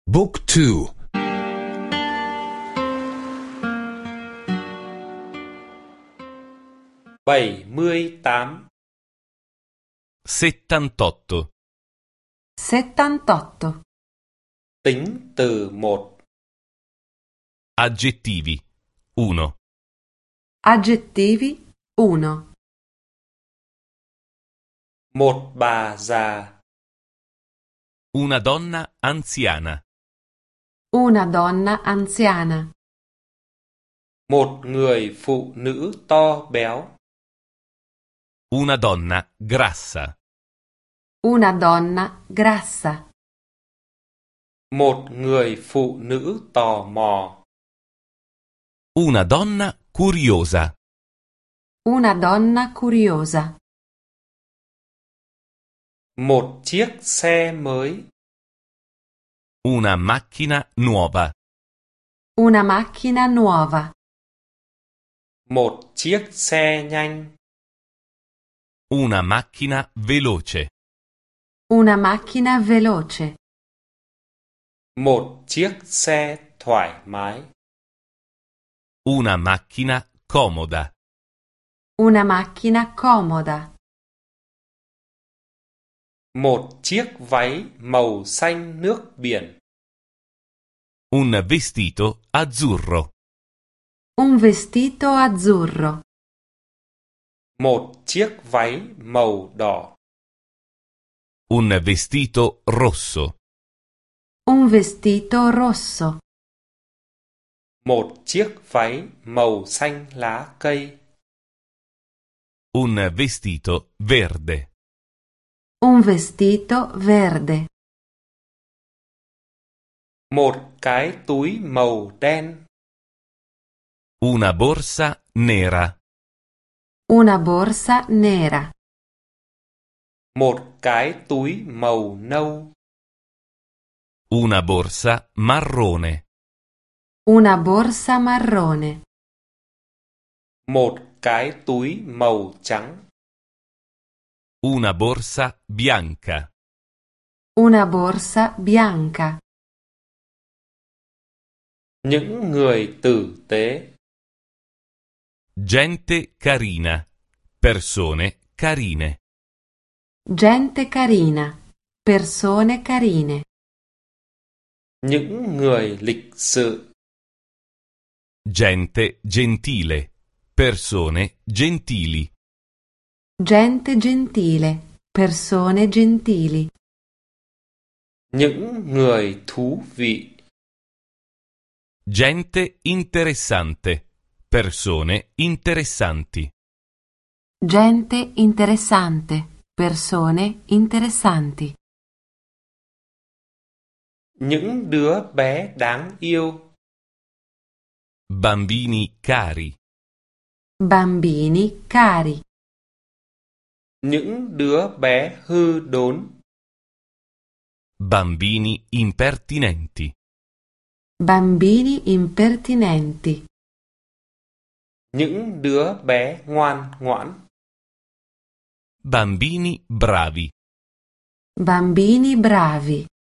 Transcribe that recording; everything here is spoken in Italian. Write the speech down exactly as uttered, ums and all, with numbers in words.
Book two. bảy mươi tám. settantotto. settantotto. Tính từ một. Aggettivi. uno. Aggettivi uno. Một bà già. Una donna anziana. Una donna anziana. Một người phụ nữ to béo. Una donna grassa. Una donna grassa. Một người phụ nữ tò mò. Una donna curiosa. Una donna curiosa. Một chiếc xe mới. Una macchina nuova. Una macchina nuova. Một chiếc xe nhanh. Una macchina veloce. Una macchina veloce. Một chiếc xe thoải mái. Una macchina comoda. Una macchina comoda. Một chiếc váy màu xanh nước biển. Un vestito azzurro. Un vestito azzurro. Một chiếc váy màu đỏ. Un vestito rosso. Un vestito rosso. Một chiếc váy màu xanh lá cây. Un vestito verde. Un vestito verde. Một cái túi màu đen. Una borsa nera. Una borsa nera. Một cái túi màu nâu. Una borsa marrone. Una borsa marrone. Một cái túi màu trắng. Una borsa bianca. Una borsa bianca. Những người tử tế. Gente carina. Persone carine. Gente carina. Persone carine. Những người lịch sự. Gente gentile. Persone gentili. Gente gentile. Persone gentili. Những người thú vị. Gente interessante. Persone interessanti. Gente interessante. Persone interessanti. Những đứa bé đáng yêu. Bambini cari. Bambini cari. Những đứa bé hư đốn. Bambini impertinenti. Bambini impertinenti. Những đứa bé ngoan ngoãn. Bambini bravi. Bambini bravi.